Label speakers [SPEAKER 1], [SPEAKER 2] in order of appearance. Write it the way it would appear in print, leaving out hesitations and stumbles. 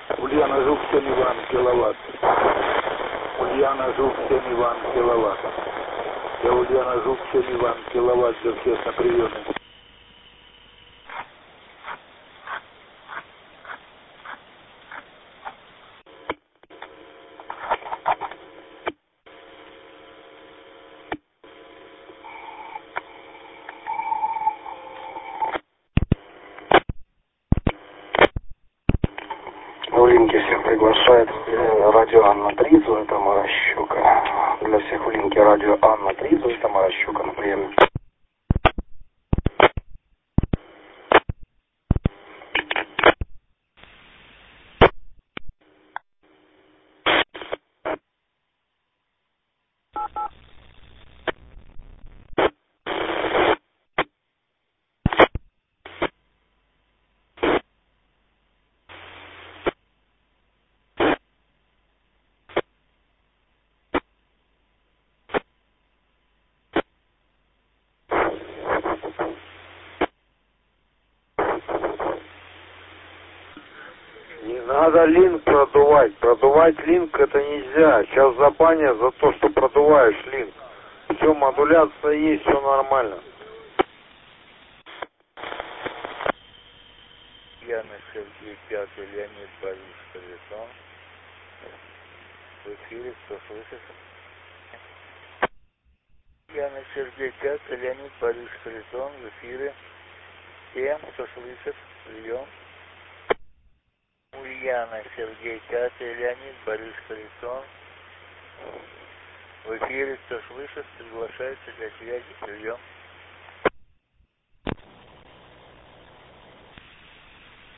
[SPEAKER 1] Ульяна Жук, 7 Иван, киловатт. Ульяна Жук, 7 Иван, киловатт. Я Ульяна Жук, 7 Иван, киловатт, для всех на приеме.
[SPEAKER 2] В линке всех приглашает радио Анна Тризу, это Маращука. Для всех в линке радио Анна Тризу, это Маращука на приеме.
[SPEAKER 1] Не надо линк продувать. Продувать линк это нельзя. Сейчас забанят за то, что продуваешь линк. Все, модуляция есть, все нормально. Яна Сергей, 5 Леонид Борис Харитон. В эфире, кто слышит? Яна Сергей, 5 Леонид Борис Харитон. В эфире. Всем, кто слышит, прием. Ульяна Сергей, 5 Леонид Борис Харитон. В эфире, кто слышит, приглашается для связи, прием.